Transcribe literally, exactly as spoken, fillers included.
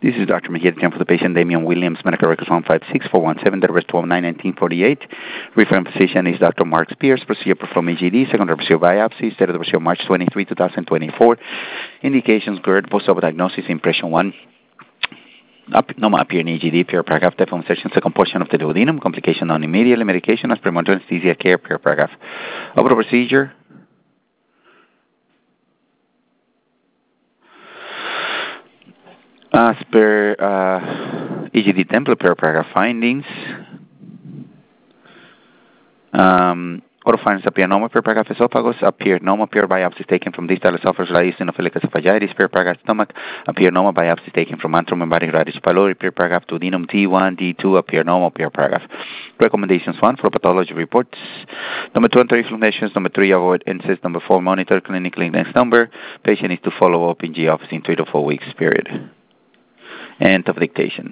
This is Doctor Mejia, for the patient Damian Williams, medical records one five six four one seven, date twelve nine nineteen forty-eight. Referring physician is Doctor Mark Spears. Procedure performed E G D, secondary procedure biopsy, state of the procedure March twenty-third, twenty twenty-four. Indications, GERD, post-op diagnosis, impression one. Up, normal appear in E G D, pure paragraph, type section, second portion of the duodenum, complication non immediately, medication as primordial anesthesia care, pure paragraph. Over procedure. As per uh, E G D template, per paragraph findings, um, other findings appear normal per paragraph esophagus, appear normal pure biopsies taken from distal esophagus, eosinophilic esophagitis, per paragraph stomach, appear normal biopsies taken from antrum and radish pylori, per paragraph duodenum D one, D two, appear normal per paragraph. Recommendations one, for pathology reports. Number two, enter inflammations. Number three, avoid incest. Number four, monitor clinically next number. Patient needs to follow up in G office in three to four weeks period. End of dictation.